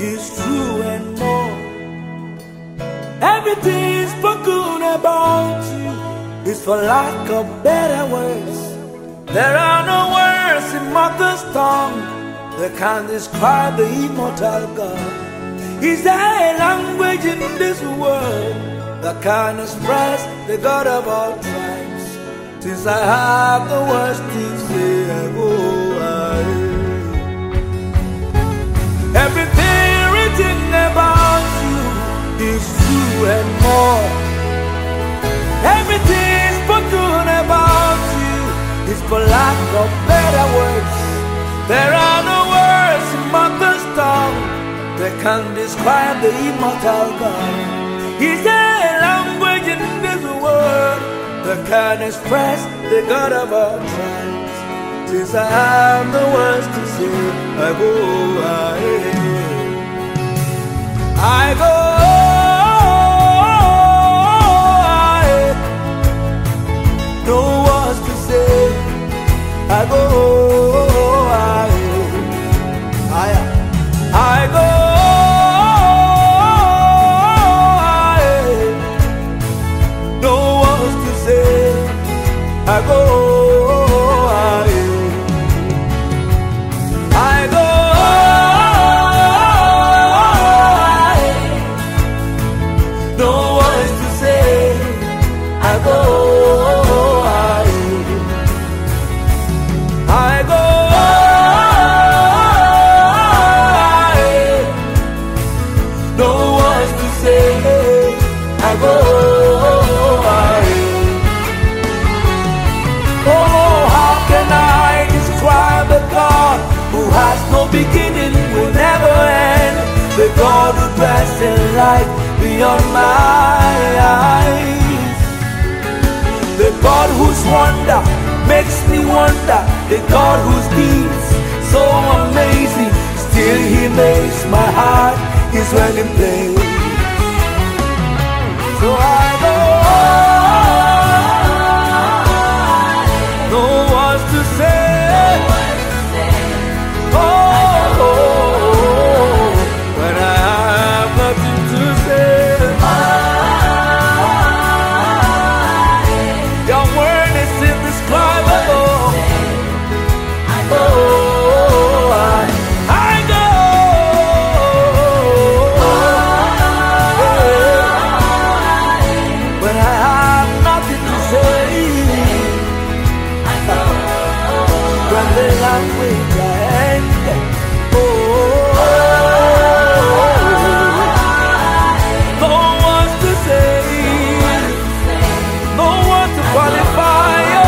is true and more. Everything spoken about you is for lack of better words. There are no words in mother's tongue that can describe the immortal God. Is there a language in this world that can express the God of all tribes? Since I have the words to say, I go ahead. Everything written about you is true and more. Everything spoken about you is for lack of better words. There are no words in mother's tongue that can describe the immortal God. Is there a language in this world that can express the God of all tribes? Since I have the words to say, I go ahead. I go ahead. No words to say, I go ahead. I go ahead. No words to say, I go ahead. I go ahead. No words to say, I go ahead. I go ahead. No words to say, I go ahead. Oh, how can I describe a God who has no beginning, will never end? The God who dwells in light beyond my eyes. The God whose wonder makes me wonder. The God whose deeds so amazing. Still He makes my heart His dwelling place. So I go. No words to say. Oh, when I have nothing to say. Your word is indescribable. Oh, I go. When I have nothing to say. When the language ends, no words to say, no one to qualify you.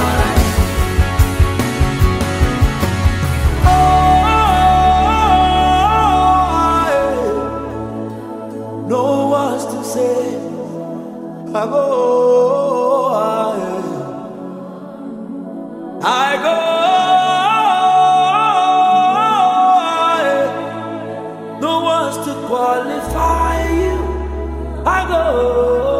No words to say, I go. I go. No one's to qualify you. I go.